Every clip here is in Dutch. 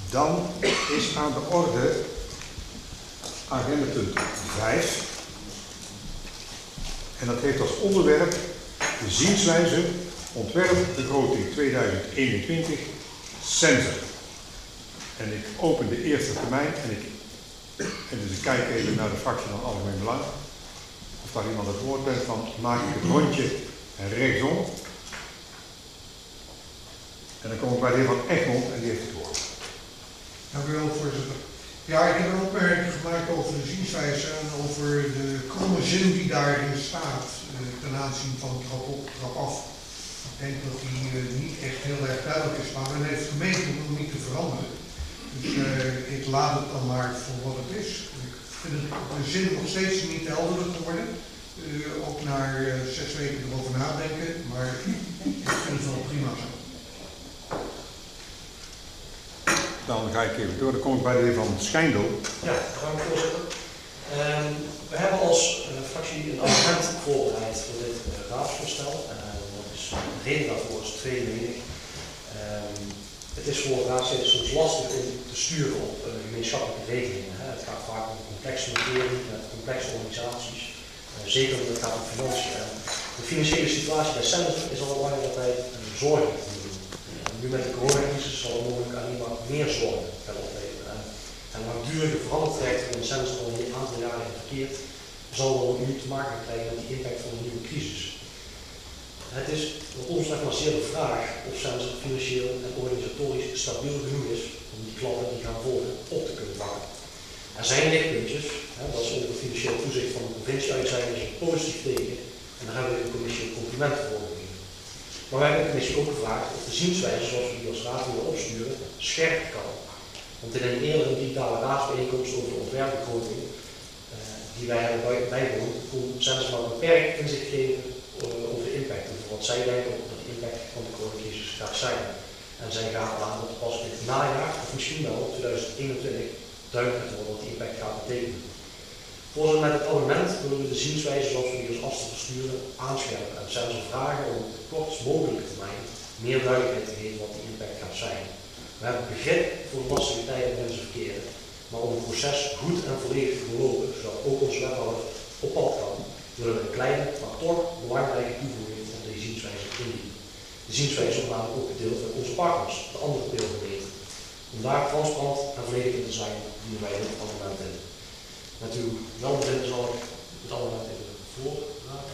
Dan is aan de orde agendapunt 5. En dat heeft als onderwerp de zienswijze, ontwerp, begroting 2021, Censor. En ik open de eerste termijn en dus ik kijk even naar de fractie van Algemeen Belang. Of daar iemand het woord bent, dan maak ik het rondje rechtsom. En dan kom ik bij de heer Van Egmond en die heeft het woord. Dank u wel, voorzitter. Ja, ik heb een opmerking gemaakt over de zienswijze en over de kromme zin die daarin staat ten aanzien van trap op, trap af. Ik denk dat die niet echt heel erg duidelijk is, maar men heeft gemeend om hem niet te veranderen. Dus ik laat het dan maar voor wat het is. Ik vind de zin nog steeds niet helder geworden. Ook na 6 weken erover nadenken, maar ik vind het wel prima zo. Dan ga ik even door, dan kom ik bij de heer Van Schijndel. Ja, dank u voorzitter. We hebben als fractie een amendement voorbereid voor dit raadsvoorstel. Dat is de reden daarvoor is tweeledig. Het is voor raadsleden soms lastig om te sturen op gemeenschappelijke regelingen. Het gaat vaak om complexe materie met complexe organisaties. Zeker omdat het gaat om financiën. De financiële situatie bij Censor is al langere tijd zorgelijk te doen. Nu met de coronacrisis zal het mogelijk alleen maar meer zorgen gaan opleveren. En langdurige verandertrajecten in Censor al een aantal jaren heeft verkeerd, zal wel nu te maken krijgen met de impact van een nieuwe crisis. Het is wat ons echt maar zeer de vraag of Censor financieel en organisatorisch stabiel genoeg is om die klappen die gaan volgen op te kunnen vangen. Er zijn lichtpuntjes, dat is onder het financieel toezicht van de provincie uit zijn, is er positief tegen en daar hebben we de commissie een compliment voor gegeven. Maar wij hebben de commissie ook gevraagd of de zienswijze zoals we die als raad willen opsturen scherp kan. Want in een eerdere digitale raadsbijeenkomst over de ontwerpbegroting die wij hebben bijgewoond, kon Censor maar beperkt inzicht geven over de impact. Over wat zij denken over de impact van de coronacrisis gaat zijn. En zij gaven aan dat pas in het najaar, of misschien wel 2021, duidelijk gaat worden wat die impact gaat betekenen. Voorzitter, met het amendement willen we de zienswijze zoals we die als afstand versturen aanscherpen en Censor vragen om op de kortst mogelijke termijn meer duidelijkheid te geven wat die impact gaat zijn. We hebben begrip voor de lastige tijden waarin ze verkeren, maar om het proces goed en volledig te doorlopen, zodat ook onze wethouder op pad kan, willen we een kleine, maar toch belangrijke toevoeging van deze zienswijze indienen. De zienswijze wordt namelijk ook gedeeld met onze partners, de andere deelgemeenten. Om daar transparant en volledig in te zijn, dienen wij dit amendement in. Met uw welbevinden zal ik het amendement even voordragen.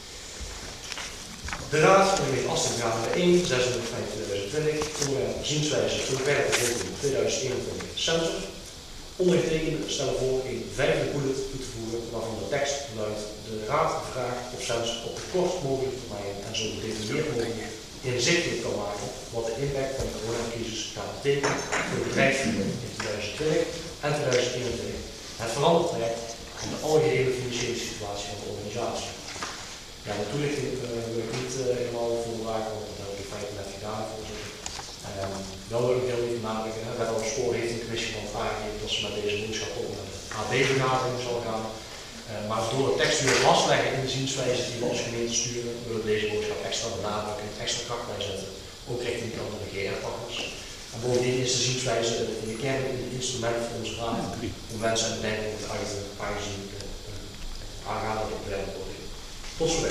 De Raad van de gemeente Asten gaat naar 1, 26/5/2020, onderwerp zienswijze ontwerpbegroting 2021 Censor. Ondergetekende stellen voor een 5e bullet toe te voegen waarvan de tekst luidt: de Raad vraagt of Censor op de kortst mogelijke termijn en zo gedetailleerd mogelijk inzichtelijk kan maken wat de impact van de coronacrisis gaat betekenen voor de bedrijfsvoering in 2020 en 2021, het verandertraject en de algehele financiële situatie van de organisatie. Ja, de toelichting wil ik niet helemaal voordragen, want dat heb ik in feite net gedaan, voorzitter. Wel wil ik heel even nadenken. Wethouder Spoor heeft in de commissie van aangegeven dat ze met deze boodschap ook naar de AD-benadering zal gaan. Maar door het textueel vastleggen in de zienswijze die we als gemeente sturen, willen we deze boodschap extra benadrukken, extra kracht bijzetten, ook richting de andere GR-partners. En bovendien is de zienswijze in de kern een instrument voor onze raad om wensen en bedenkingen te uiten, aangezien de aangaande ontwerpbegroting. Tot zover.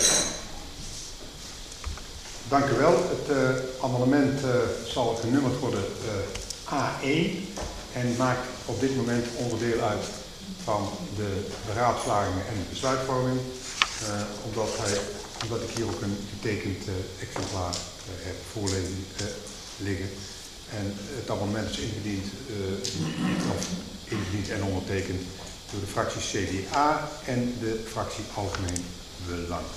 Dank u wel. Het amendement zal genummerd worden A1 en maakt op dit moment onderdeel uit van de beraadslagingen en de besluitvorming, omdat ik hier ook een getekend exemplaar heb liggen. En het amendement is ingediend en ondertekend door de fractie CDA en de fractie Algemeen Belang.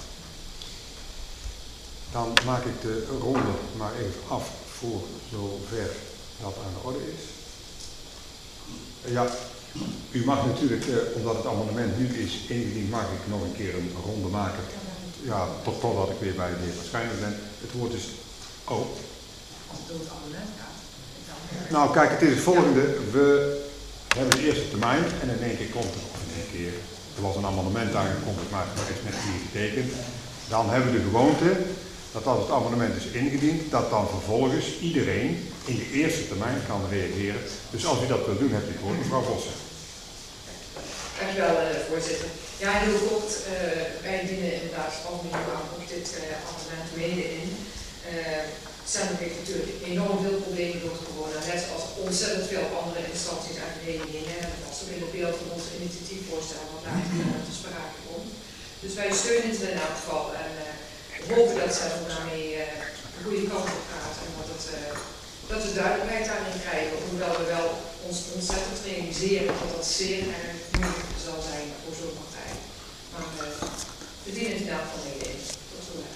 Dan maak ik de ronde maar even af voor zover dat aan de orde is. Ja, u mag natuurlijk, omdat het amendement nu is ingediend, mag ik nog een keer een ronde maken. Ja, totdat ik weer bij de heer Waarschijnlijk ben. Het woord is... Oh. Als het door het amendement gaat. Nou kijk, het is het volgende. We hebben de eerste termijn en in één keer komt er, of in één keer, er was een amendement aangekondigd, maar het is net hier getekend. Dan hebben we de gewoonte dat als het amendement is ingediend, dat dan vervolgens iedereen in de eerste termijn kan reageren. Dus als u dat wilt doen, hebt u het woord, mevrouw Vossen. Dankjewel, voorzitter. Ja, heel kort. Wij dienen inderdaad als minimaal op dit amendement mede in. Centrum heeft natuurlijk enorm veel problemen door corona, net als ontzettend veel andere instanties uit de hele heen. Dat was ook in het beeld van onze initiatiefvoorstel wat daar te sprake komt. Dus wij steunen het in elk geval en we hopen dat Centrum daarmee de goede kant op gaat en dat we duidelijkheid daarin krijgen, hoewel we wel ons ontzettend realiseren dat dat zeer erg moeilijk zal zijn voor zo'n partij. Maar we dienen het in elk geval mede in. Tot zover.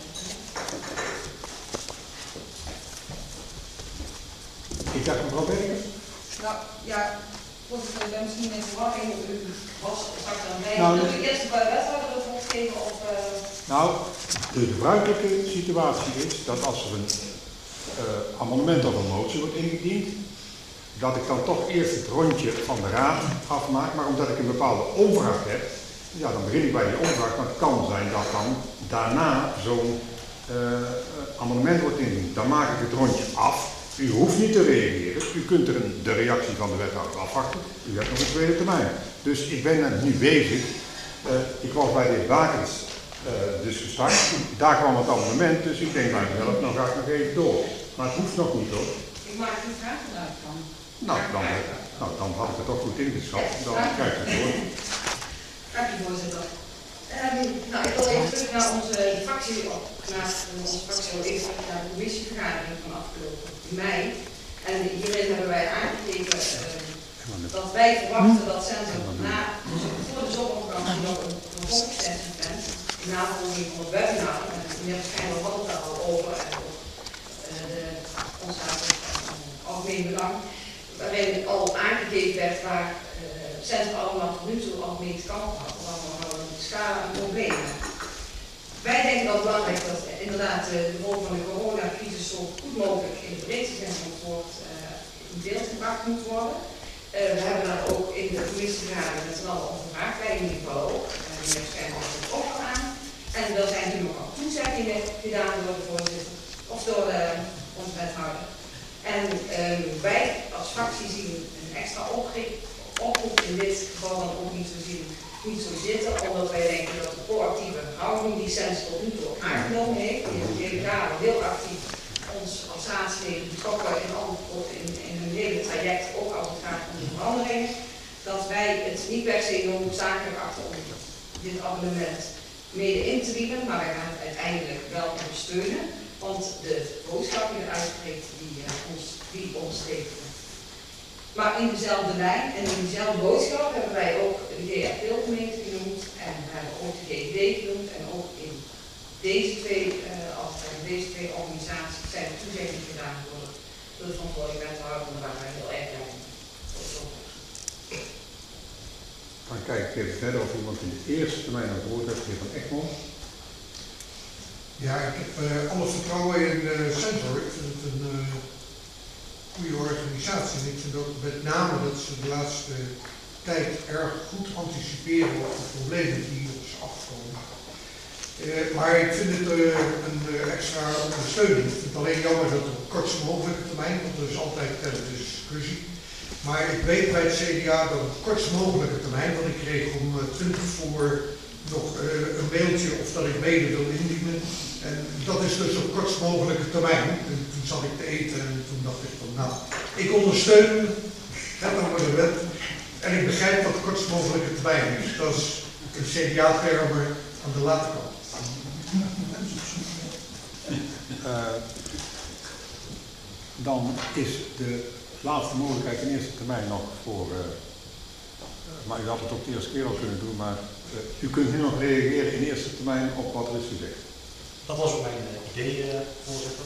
Ik dacht mevrouw Berger. Nou ja, voorzitter, ik ben misschien in verwarring. U was straks aan mij. Nou, Moet ik eerst bij de wethouder het woord geven of... Nou, de gebruikelijke situatie is dat als er een amendement of een motie wordt ingediend, dat ik dan toch eerst het rondje van de raad afmaak, maar omdat ik een bepaalde omvraag heb, ja, dan begin ik bij die omvraag, maar het kan zijn dat dan daarna zo'n amendement wordt ingediend. Dan maak ik het rondje af. U hoeft niet te reageren, u kunt de reactie van de wethouder afwachten, u hebt nog een tweede termijn. Dus ik ben nu bezig, ik was bij de heer Bakens dus gestart, daar kwam het amendement, dus ik denk bij mezelf, nou ga ik nog even door. Maar het hoeft nog niet hoor. Ik maak die vraag vanuit van. Nou, dan had ik het toch goed ingeschat, dan krijg ik het door. Dank u, voorzitter. Nou, ik wil even terug naar onze fractie, even naar de commissievergadering van afgelopen mei. En hierin hebben wij aangegeven dat wij verwachten dat Centrum voor de zomervakantie nog een vervolgsessie bent, in navolging van het webinar. En meneer Schijnel had het daar al over, en ons algemeen belang, waarin al aangegeven werd waar Centrum allemaal tot nu toe al mee te kampen had. Schalen aan problemen. Wij denken dat het belangrijk is dat inderdaad de rol van de coronacrisis zo goed mogelijk in het breedste zin van het woord in beeld gebracht moet worden. We hebben daar ook in de commissievergadering met z'n allen over gevraagd, wij in ieder geval ook. Meneer Schijnel heeft het ook al aan. En er zijn nu nog wat toezeggingen gedaan door de voorzitter of door onze wethouder. En wij als fractie zien een extra oproep in dit geval dan ook niet zo zitten, omdat wij denken dat de proactieve houding die Sens tot nu toe aangenomen heeft, die in hele jaren heel actief ons als raadsleden betrokken in hun hele traject, ook als het gaat om de veranderingen, dat wij het niet per se noodzakelijk achter om dit abonnement mede in te dienen, maar wij gaan het uiteindelijk wel ondersteunen, want de boodschap die eruit spreekt, die ons heeft. Maar in dezelfde lijn en in dezelfde boodschap hebben wij ook de GR-gemeente genoemd en we hebben ook de GGD genoemd en ook in deze twee organisaties zijn er toezeggingen gedaan door de verantwoordelijke wethouder en daar waren wij heel erg blij mee. Dan kijk ik even verder of iemand in de eerste termijn aan het woord heeft, de heer Van Egmond. Ja, ik heb alle vertrouwen in Centrum. Ik vind het een goede organisatie. En ik vind ook met name dat ze de laatste tijd erg goed anticiperen op de problemen die op ons afkomen. Maar ik vind het een extra ondersteuning. Ik vind het alleen jammer dat op kortst mogelijke termijn, want dat is altijd de discussie. Maar ik weet bij het CDA dat op kortst mogelijke termijn, want ik kreeg om 20 voor nog een mailtje of dat ik mede wil indienen. En dat is dus op kortst mogelijke termijn. En toen zat ik te eten en toen dacht ik van nou, ik ondersteun het over de wet. En ik begrijp wat kortst mogelijke termijn is. Dat is een CDA-termen aan de late kant. Dan is de laatste mogelijkheid in eerste termijn nog voor, maar u had het ook de eerste keer al kunnen doen, maar u kunt nu nog reageren in eerste termijn op wat er is gezegd. Dat was ook mijn idee, voorzitter.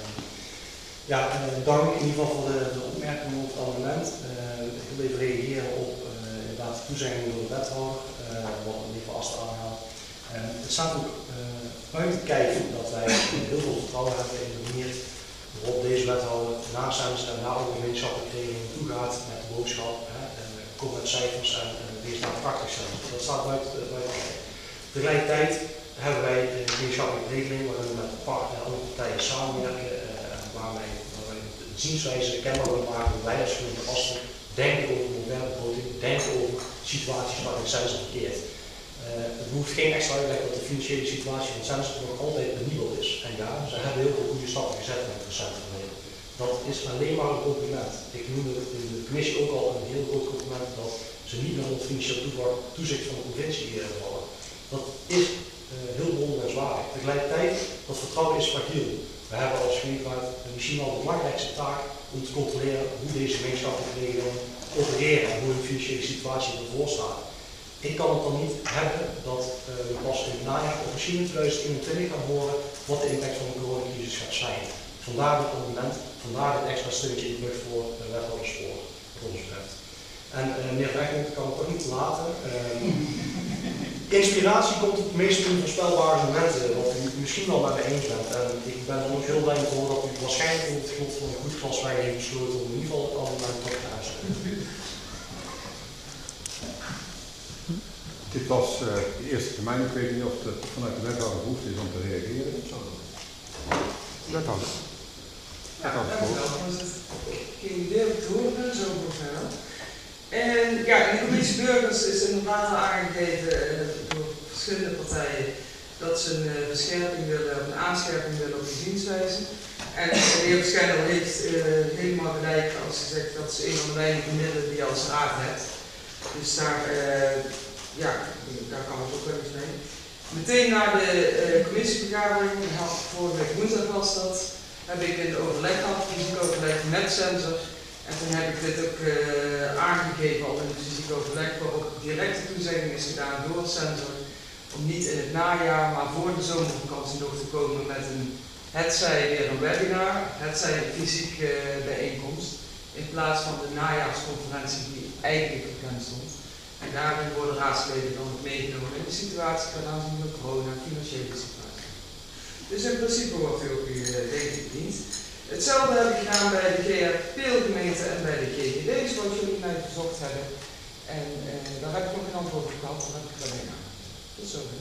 Dank in ieder geval voor de opmerking op het amendement. Ik wil even reageren op inderdaad de toezegging door de wethouder, wat in ieder geval Aster aanhaalt. Het staat ook buiten kijf dat wij heel veel vertrouwen hebben in de manier waarop deze wethouder na samenstelling, na de gemeenschappelijke regeling toegaat met de boodschap, kom met cijfers en wees naar praktisch zijn. Dat staat buiten kijf. Tegelijkertijd hebben wij een gemeenschappelijke regeling waarin we met partners en andere partijen samenwerken, waar wij een zienswijze kenbaar willen maken, wij als gemeente Asten denken over moderne begroting, denken over situaties waarin Sensor verkeert. Het hoeft geen extra uitleg dat de financiële situatie van Sensor nog altijd penibel is. En ja, ze hebben heel veel goede stappen gezet in het recente verleden. Dat is alleen maar een compliment. Ik noemde in de commissie ook al een heel groot compliment dat ze niet meer onder financieel toezicht van de provincie vallen. Dat is heel bewonderenswaardig. Tegelijkertijd, dat vertrouwen is fragiel. We hebben als gemeenteraad misschien wel de belangrijkste taak om te controleren hoe deze gemeenschappelijke regelingen opereren en hoe de financiële situatie ervoor staat. Ik kan het dan niet hebben dat we pas in het najaar of misschien in 2021 gaan horen wat de impact van de coronacrisis gaat zijn. Vandaar dit amendement, vandaar dit extra steuntje in de rug voor de wethouderspoor, wat ons betreft. En meneer Wegmond kan het toch niet laten. Inspiratie komt op de meest onvoorspelbare momenten, wat u misschien wel met me eens bent. En ik ben dan ook heel blij om te horen dat u waarschijnlijk op het grond van een goed glas wijn heeft besloten om in ieder geval het amendement toch te aansluiten. Dit was de eerste termijn. Ik weet niet of het vanuit de wethouder behoefte is om te reageren. Wethouder. Ja, dankjewel. Geen idee of het horen ben, zo verder. En ja, in de commissie burgers is inderdaad al aangegeven door verschillende partijen dat ze een verscherping willen, of een aanscherping willen op de zienswijze. En de heer Schijnel heeft helemaal gelijk als hij zegt dat ze een van de weinige middelen die je als raad hebt. Dus daar kan het ook wel eens mee. Meteen na de commissievergadering, vorige week woensdag was dat, heb ik een overleg gehad, fysiek overleg met Sensor. En toen heb ik dit ook aangegeven al in het fysiek overleg, waarop directe toezegging is gedaan door Sensor om niet in het najaar, maar voor de zomervakantie nog te komen met hetzij weer een webinar, hetzij een fysiek bijeenkomst, in plaats van de najaarsconferentie die eigenlijk gepland stond. En daarin worden raadsleden dan ook meegenomen in de situatie ten aanzien van corona en financiële situatie. Dus in principe wordt u ook denk ik gediend. Hetzelfde heb ik gedaan bij de GR-Peelgemeente en bij de GGD's, wat jullie mij verzocht hebben. En daar heb ik nog geen antwoord op gehad, daar heb ik wel mee aan. Tot zover.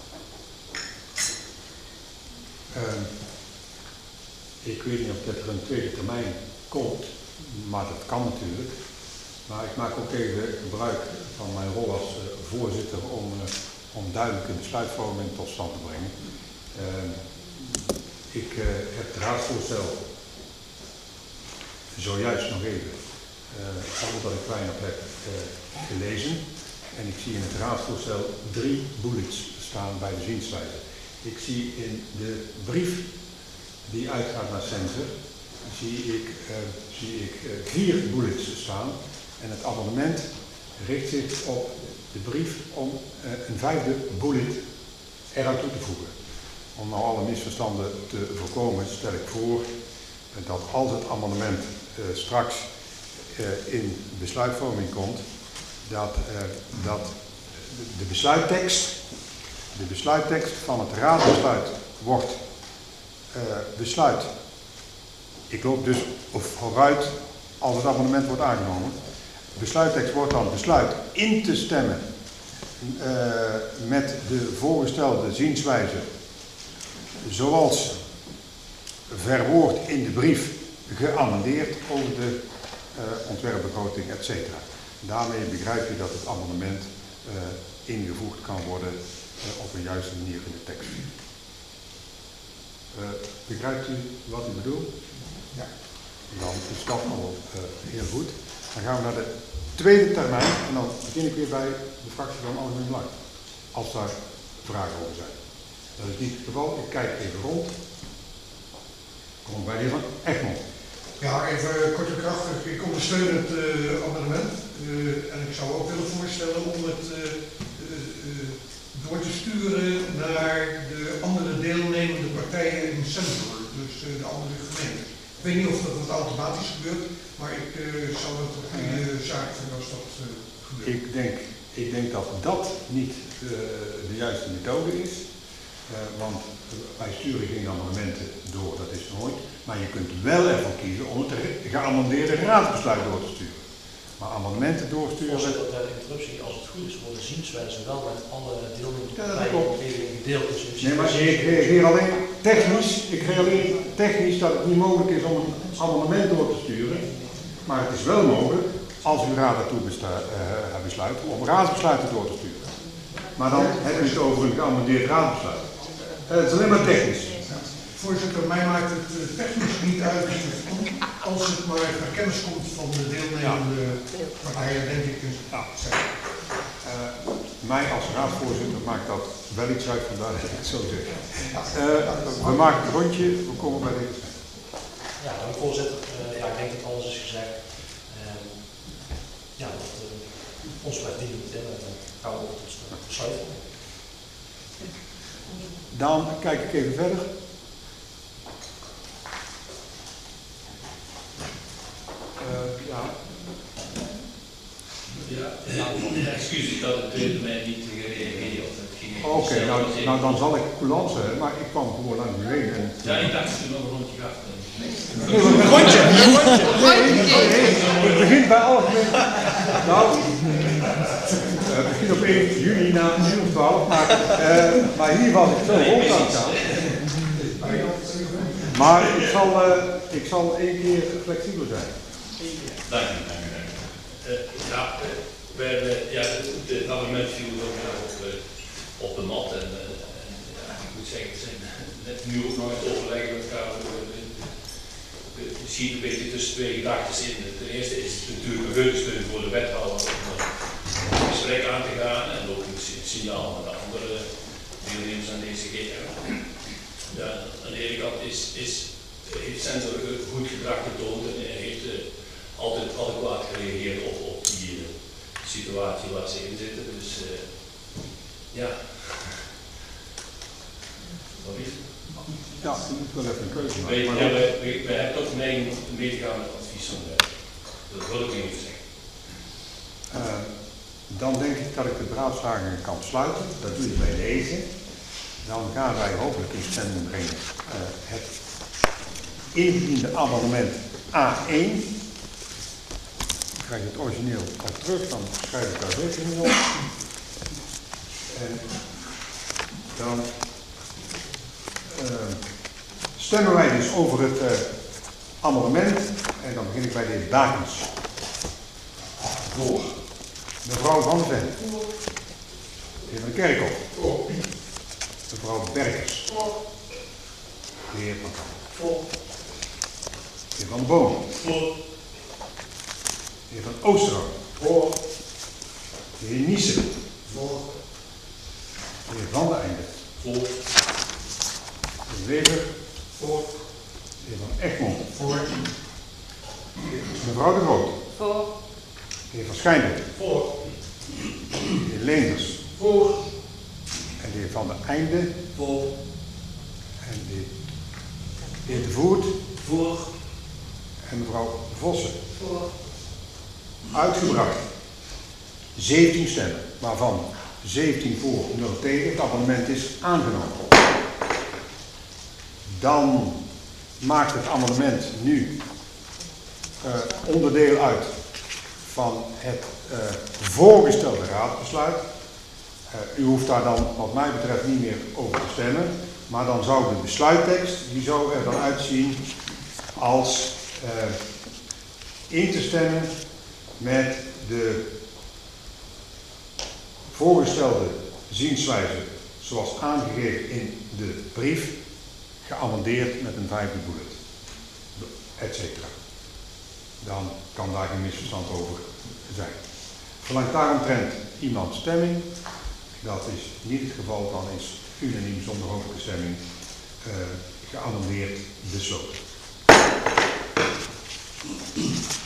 Ik weet niet of er een tweede termijn komt, maar dat kan natuurlijk. Maar ik maak ook even gebruik van mijn rol als voorzitter om duidelijke besluitvorming tot stand te brengen. Ik heb het raadsvoorstel zojuist nog even, omdat ik weinig heb gelezen. En ik zie in het raadsvoorstel 3 bullets staan bij de zienswijze. Ik zie in de brief die uitgaat naar Sensor, zie ik 4 bullets staan. En het amendement richt zich op de brief om een 5e bullet eraan toe te voegen. Om nou alle misverstanden te voorkomen stel ik voor dat als het amendement straks in besluitvorming komt, dat de besluittekst van het raadsbesluit wordt besluit. Ik loop dus vooruit als het amendement wordt aangenomen. De besluittekst wordt dan besluit in te stemmen met de voorgestelde zienswijze zoals verwoord in de brief geamendeerd over de ontwerpbegroting, etc. Daarmee begrijp je dat het amendement ingevoegd kan worden op een juiste manier in de tekst. Begrijpt u wat ik bedoel? Ja. Dan is dat al heel goed. Dan gaan we naar de tweede termijn en dan begin ik weer bij de fractie van Algemeen Belang. Als daar vragen over zijn. Dat is niet het geval. Ik kijk even rond. Kom bij de heer Van Egmond. Ja, even kort en krachtig. Ik ondersteun het amendement. En ik zou ook willen voorstellen om het door te sturen naar de andere deelnemende partijen in Sensor. Dus de andere gemeenten. Ik weet niet of dat automatisch gebeurt, maar ik zou het een goede zaak vinden als dat gebeurt. Ik denk dat dat niet de juiste methode is, want wij sturen geen amendementen door, dat is nooit. Maar je kunt wel ervoor kiezen om het geamendeerde raadsbesluit door te sturen. Maar amendementen doorsturen. Voorzitter, bij de interruptie, als het goed is, worden zienswijzen wel met alle deelnemende Ja, dat partijen klopt. gedeeld. Dus Nee, maar ik reageer alleen technisch dat het niet mogelijk is om een amendement door te sturen. Maar het is wel mogelijk, als u raad daartoe besluit, om raadsbesluiten door te sturen. Maar dan heb je het over een geamendeerd raadsbesluit. Het is alleen maar technisch. Voorzitter, mij maakt het technisch niet uit als het maar naar kennis komt van de deelnemende partijen, denk ik. Ja. Mij als raadsvoorzitter maakt dat wel iets uit, vandaar dat ik het zo zeg. We maken het rondje, we komen bij deze. Ja, dank voorzitter. Ja, ik denk dat alles is gezegd. Ja, dat ons blijft dienen niet in. Dan gaan we over tot besluit. Dan kijk ik even verder. Ja. Ja, excuses dat het tweede mij niet gereageerd op. Oké, nou dan zal ik coulance hebben, maar ik kwam gewoon langs u heen. Ja, ik dacht dat je nog een rondje gaf. Het begint bij algemeen. Nou, het begint op 1 juni na 1 of 12, maar hier was ik zo hoog aan het gaan. Maar ik zal 1 keer flexibel zijn. Dank u. Het amendement viel ook op de mat en ik moet zeggen, we zijn net nu ook nog het overleggen met elkaar. Schiet een beetje tussen twee gedachten in. Ten eerste is het natuurlijk een geheugensteun voor de wethouder om een gesprek aan te gaan en ook een signaal naar de andere deelnemers aan deze keer. Ja, aan de ene kant heeft Censor goed gedrag getoond en heeft altijd adequaat gereageerd op die situatie waar ze in zitten. Dus ja. Wat is het? Ja, je moet wel even een keuze maken. We hebben toch neiging om mee te gaan met het advies van de. Dat wil ik even zeggen. Dan denk ik dat ik de beraadslagingen kan sluiten. Dat doe ik bij deze. Dan gaan wij hopelijk in stemming brengen het ingediende amendement A1. Ik krijg het origineel al terug, dan schrijf ik daar rekening op. En dan stemmen wij dus over het amendement. En dan begin ik bij de heer Dakens. Voor. Mevrouw Van Ven. De heer Van Kerkhoff. Voor. Mevrouw Berkers. Voor. De heer Van Kamp. Voor. De heer Van der Boom. Voor. De heer Van Oosterhout. Voor. De heer Niesen. Voor. De heer Van der Einde. Voor. De heer Weber. Voor. De heer Van Egmond. Voor. Mevrouw de Groot. Voor. De heer Van Schijndel. Voor. De heer Leenders. Voor. En de heer Van der Einde. Voor. En de heer De Voert. Voor. En mevrouw Vossen. Voor. Uitgebracht 17 stemmen, waarvan 17 voor, 0 tegen. Het amendement is aangenomen. Dan maakt het amendement nu onderdeel uit van het voorgestelde raadsbesluit. U hoeft daar dan wat mij betreft niet meer over te stemmen, maar dan zou de besluittekst, die zou er dan uitzien als in te stemmen met de voorgestelde zienswijze zoals aangegeven in de brief, geamendeerd met een 5e bullet, etc. Dan kan daar geen misverstand over zijn. Verlangt daaromtrent iemand stemming? Dat is niet het geval, dan is unaniem zonder hoofdelijke stemming geamendeerd besloten.